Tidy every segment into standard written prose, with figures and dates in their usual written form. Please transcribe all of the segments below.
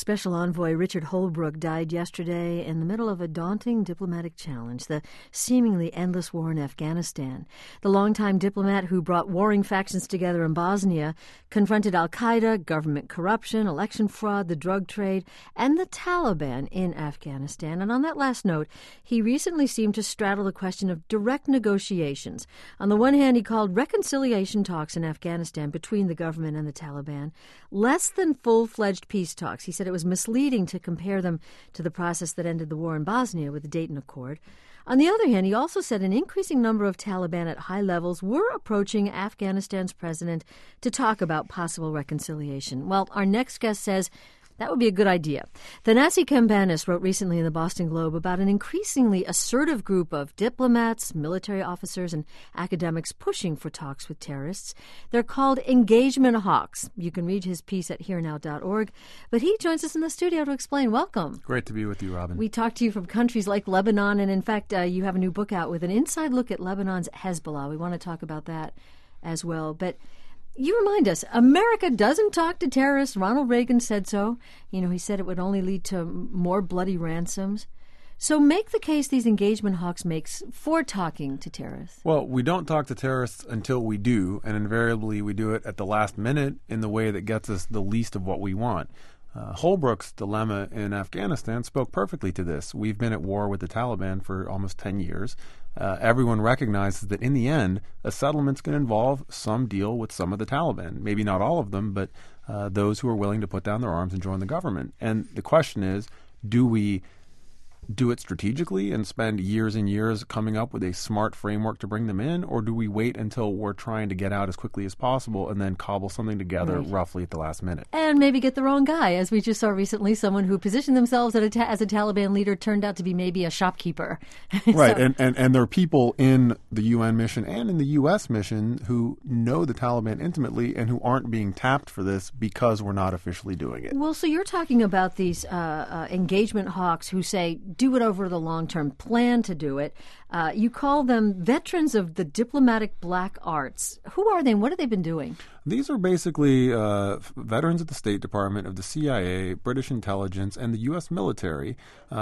Special Envoy Richard Holbrooke died yesterday in the middle of a daunting diplomatic challenge, the seemingly endless war in Afghanistan. The longtime diplomat who brought warring factions together in Bosnia confronted al-Qaeda, government corruption, election fraud, the drug trade, and the Taliban in Afghanistan. And on that last note, he recently seemed to straddle the question of direct negotiations. On the one hand, he called reconciliation talks in Afghanistan between the government and the Taliban less than full-fledged peace talks. He said it was misleading to compare them to the process that ended the war in Bosnia with the Dayton Accord. On the other hand, he also said an increasing number of Taliban at high levels were approaching Afghanistan's president to talk about possible reconciliation. Well, our next guest says that would be a good idea. Thanasi Cambanis wrote recently in the Boston Globe about an increasingly assertive group of diplomats, military officers, and academics pushing for talks with terrorists. They're called engagement hawks. You can read his piece at herenow.org. But he joins us in the studio to explain. Welcome. Great to be with you, Robin. We talked to you from countries like Lebanon, and in fact, you have a new book out with an inside look at Lebanon's Hezbollah. We want to talk about that as well. But you remind us, America doesn't talk to terrorists. Ronald Reagan said so. He said it would only lead to more bloody ransoms. So make the case these engagement hawks makes for talking to terrorists. Well, we don't talk to terrorists until we do, and invariably we do it at the last minute in the way that gets us the least of what we want. Holbrooke's dilemma in Afghanistan spoke perfectly to this. We've been at war with the Taliban for almost 10 years. Everyone recognizes that in the end, a settlement's going to involve some deal with some of the Taliban. Maybe not all of them, but those who are willing to put down their arms and join the government. And the question is, do we do it strategically and spend years and years coming up with a smart framework to bring them in, or do we wait until we're trying to get out as quickly as possible and then cobble something together roughly at the last minute? And maybe get the wrong guy, as we just saw recently. Someone who positioned themselves as a Taliban leader turned out to be maybe a shopkeeper. Right, and there are people in the UN mission and in the U.S. mission who know the Taliban intimately and who aren't being tapped for this because we're not officially doing it. Well, so you're talking about these engagement hawks who say, do it over the long term, plan to do it. You call them veterans of the diplomatic black arts. Who are they and what have they been doing? These are basically veterans of the State Department, of the CIA, British intelligence, and the U.S. military.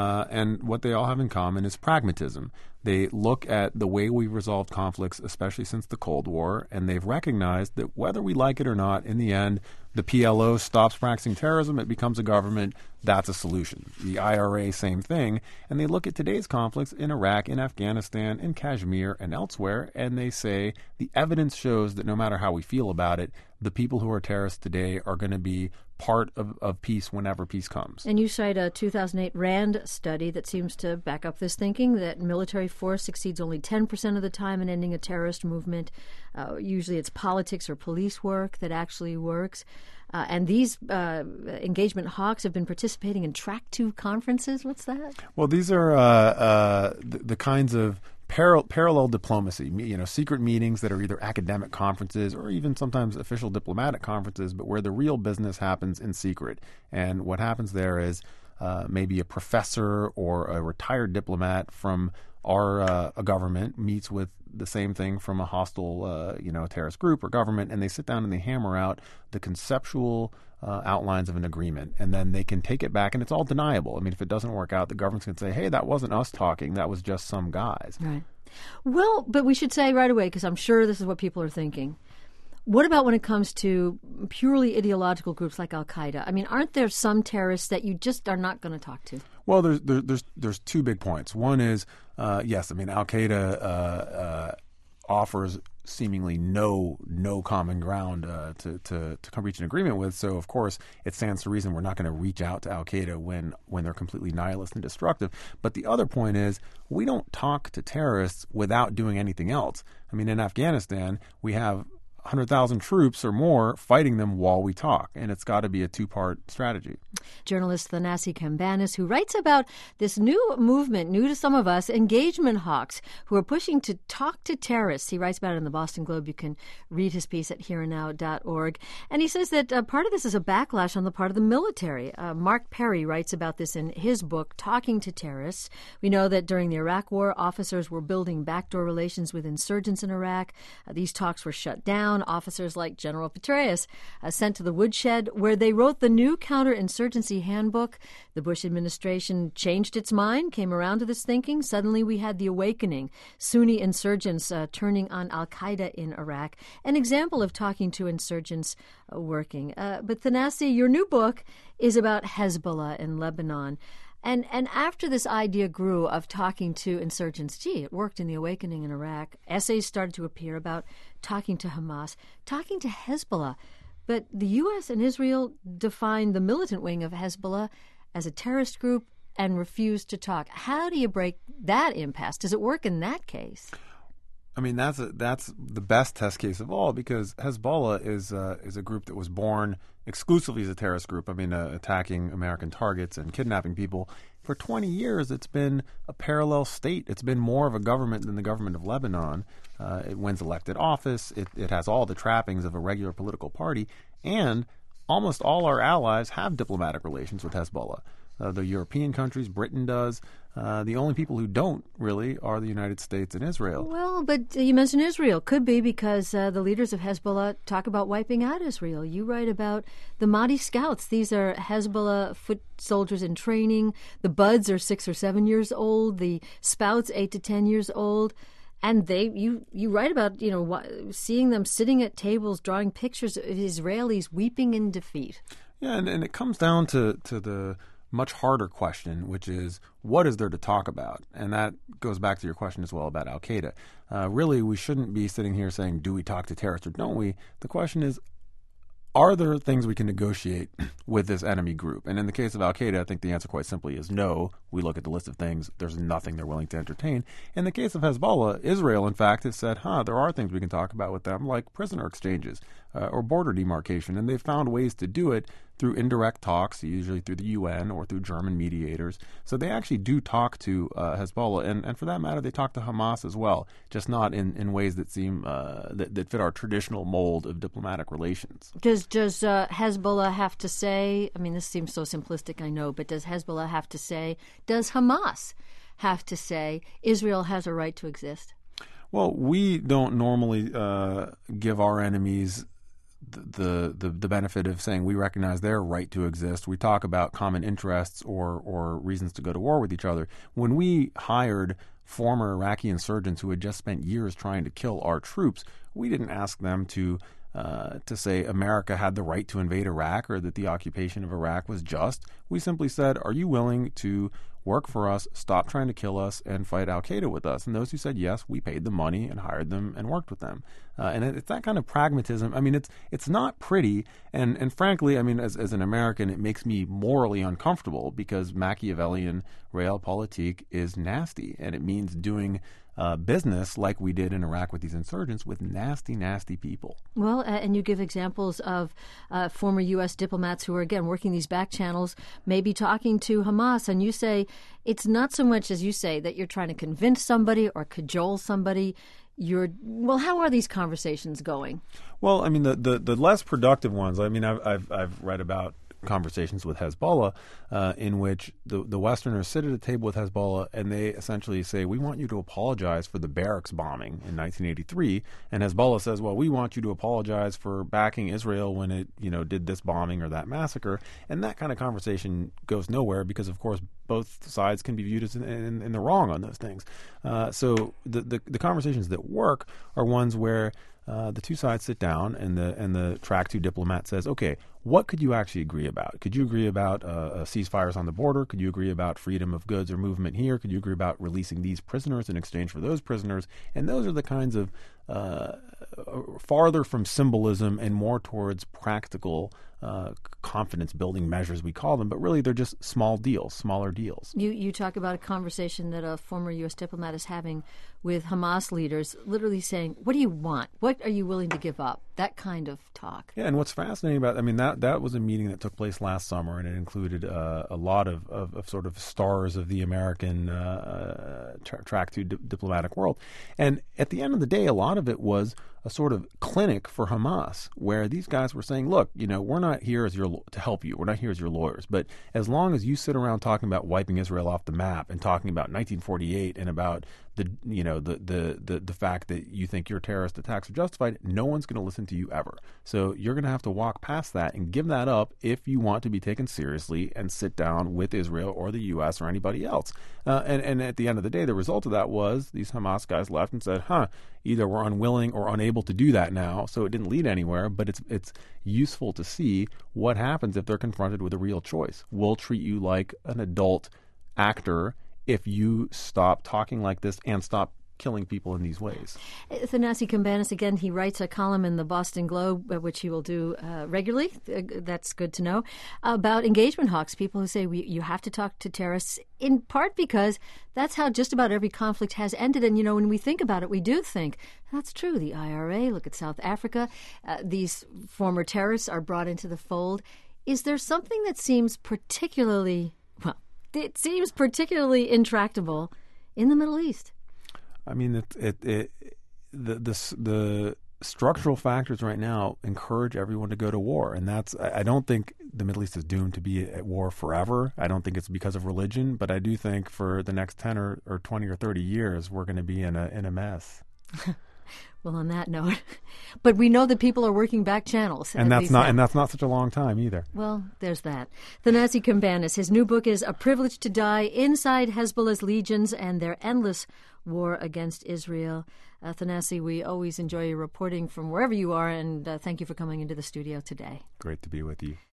And what they all have in common is pragmatism. They look at the way we've resolved conflicts, especially since the Cold War, and they've recognized that whether we like it or not, in the end, the PLO stops practicing terrorism, it becomes a government, that's a solution. The IRA, same thing. And they look at today's conflicts in Iraq, in Afghanistan, in Kashmir, and elsewhere, and they say the evidence shows that no matter how we feel about it, the people who are terrorists today are going to be part of peace whenever peace comes. And you cite a 2008 RAND study that seems to back up this thinking, that military force succeeds only 10% of the time in ending a terrorist movement. Usually it's politics or police work that actually works. And these engagement hawks have been participating in Track 2 conferences. What's that? Well, these are the kinds of parallel diplomacy, secret meetings that are either academic conferences or even sometimes official diplomatic conferences, but where the real business happens in secret. And what happens there is maybe a professor or a retired diplomat from our government meets with the same thing from a hostile, terrorist group or government, and they sit down and they hammer out the conceptual outlines of an agreement, and then they can take it back, and it's all deniable. I mean, if it doesn't work out, the government's going to say, hey, that wasn't us talking, that was just some guys. Right. Well, but we should say right away, because I'm sure this is what people are thinking, what about when it comes to purely ideological groups like Al-Qaeda? I mean, aren't there some terrorists that you just are not going to talk to? Well, there's two big points. One is, yes, I mean, Al-Qaeda offers seemingly no common ground to come reach an agreement with. So, of course, it stands to reason we're not going to reach out to Al-Qaeda when they're completely nihilist and destructive. But the other point is we don't talk to terrorists without doing anything else. I mean, in Afghanistan, we have 100,000 troops or more fighting them while we talk, and it's got to be a two-part strategy. Journalist Thanasi Cambanis, who writes about this new movement, new to some of us, engagement hawks, who are pushing to talk to terrorists. He writes about it in the Boston Globe. You can read his piece at herenow.org. And he says that part of this is a backlash on the part of the military. Mark Perry writes about this in his book, Talking to Terrorists. We know that during the Iraq War, officers were building backdoor relations with insurgents in Iraq. These talks were shut down. Lebanon, officers like General Petraeus sent to the woodshed where they wrote the new counterinsurgency handbook. The Bush administration changed its mind, came around to this thinking. Suddenly we had the awakening, Sunni insurgents turning on al-Qaeda in Iraq, an example of talking to insurgents working. But Thanassi, your new book is about Hezbollah in Lebanon. And after this idea grew of talking to insurgents, gee, it worked in the awakening in Iraq. Essays started to appear about talking to Hamas, talking to Hezbollah. But the U.S. and Israel defined the militant wing of Hezbollah as a terrorist group and refused to talk. How do you break that impasse? Does it work in that case? I mean, that's the best test case of all, because Hezbollah is a group that was born exclusively as a terrorist group. I mean, attacking American targets and kidnapping people. For 20 years, it's been a parallel state. It's been more of a government than the government of Lebanon. It wins elected office. It has all the trappings of a regular political party. And almost all our allies have diplomatic relations with Hezbollah. The European countries, Britain does. The only people who don't, really, are the United States and Israel. Well, but you mentioned Israel. Could be because the leaders of Hezbollah talk about wiping out Israel. You write about the Mahdi Scouts. These are Hezbollah foot soldiers in training. The Buds are 6 or 7 years old. The Spouts, 8 to 10 years old. And you write about, seeing them sitting at tables, drawing pictures of Israelis weeping in defeat. Yeah, and it comes down to the much harder question, which is, what is there to talk about? And that goes back to your question as well about al-Qaeda. Really, we shouldn't be sitting here saying, do we talk to terrorists or don't we? The question is, are there things we can negotiate with this enemy group? And in the case of al-Qaeda, I think the answer quite simply is no. We look at the list of things. There's nothing they're willing to entertain. In the case of Hezbollah, Israel, in fact, has said, there are things we can talk about with them, like prisoner exchanges or border demarcation. And they've found ways to do it through indirect talks, usually through the UN or through German mediators. So they actually do talk to Hezbollah. And for that matter, they talk to Hamas as well, just not in ways that seem that fit our traditional mold of diplomatic relations. Does Hezbollah have to say, I mean, this seems so simplistic, I know, but does Hezbollah have to say, does Hamas have to say, Israel has a right to exist? Well, we don't normally give our enemies the benefit of saying we recognize their right to exist. We talk about common interests or reasons to go to war with each other. When we hired former Iraqi insurgents who had just spent years trying to kill our troops, we didn't ask them to say America had the right to invade Iraq or that the occupation of Iraq was just. We simply said, are you willing to work for us, stop trying to kill us, and fight al-Qaeda with us? And those who said yes, we paid them money and hired them and worked with them. And it's that kind of pragmatism. I mean, it's not pretty. And frankly, I mean, as an American, it makes me morally uncomfortable because Machiavellian realpolitik is nasty. And it means doing business like we did in Iraq with these insurgents with nasty, nasty people. Well, and you give examples of former U.S. diplomats who are, again, working these back channels, maybe talking to Hamas, and you say it's not so much, as you say, that you're trying to convince somebody or cajole somebody. How are these conversations going? Well, I mean, the less productive ones, I mean, I've read about conversations with Hezbollah in which the Westerners sit at a table with Hezbollah and they essentially say, we want you to apologize for the barracks bombing in 1983. And Hezbollah says, well, we want you to apologize for backing Israel when it did this bombing or that massacre. And that kind of conversation goes nowhere because, of course, both sides can be viewed as in the wrong on those things. So the conversations that work are ones where the two sides sit down and the track 2 diplomat says, okay, what could you actually agree about? Could you agree about ceasefires on the border? Could you agree about freedom of goods or movement here? Could you agree about releasing these prisoners in exchange for those prisoners? And those are the kinds of farther from symbolism and more towards practical confidence-building measures, we call them, but really they're just smaller deals. You talk about a conversation that a former U.S. diplomat is having with Hamas leaders, literally saying, what do you want? What are you willing to give up? That kind of talk. Yeah, and what's fascinating about, I mean, that was a meeting that took place last summer, and it included a lot of sort of stars of the American track to diplomatic world. And at the end of the day, a lot of it was a sort of clinic for Hamas, where these guys were saying, look, we're not here as to help you. We're not here as your lawyers. But as long as you sit around talking about wiping Israel off the map and talking about 1948 and about the fact that you think your terrorist attacks are justified, no one's going to listen to you ever. So you're going to have to walk past that and give that up if you want to be taken seriously and sit down with Israel or the U.S. or anybody else. And at the end of the day, the result of that was these Hamas guys left and said, either we're unwilling or unable to do that now. So it didn't lead anywhere, but it's useful to see what happens if they're confronted with a real choice. We'll treat you like an adult actor if you stop talking like this and stop killing people in these ways. Thanasi Cambanis, again, he writes a column in the Boston Globe, which he will do regularly. That's good to know, about engagement hawks, people who say you have to talk to terrorists, in part because that's how just about every conflict has ended. And, when we think about it, we do think that's true. The IRA, look at South Africa. These former terrorists are brought into the fold. Is there something that seems particularly intractable in the Middle East? I mean, the structural factors right now encourage everyone to go to war, and I don't think the Middle East is doomed to be at war forever. I don't think it's because of religion, but I do think for the next 10 or 20 or 30 years, we're going to be in a mess. Well, on that note, but we know that people are working back channels, and that's not such a long time either. Well, there's that. Thanasi Cambanis, his new book is A Privilege to Die: Inside Hezbollah's Legions and Their Endless War Against Israel. Thanasi, we always enjoy your reporting from wherever you are, and thank you for coming into the studio today. Great to be with you.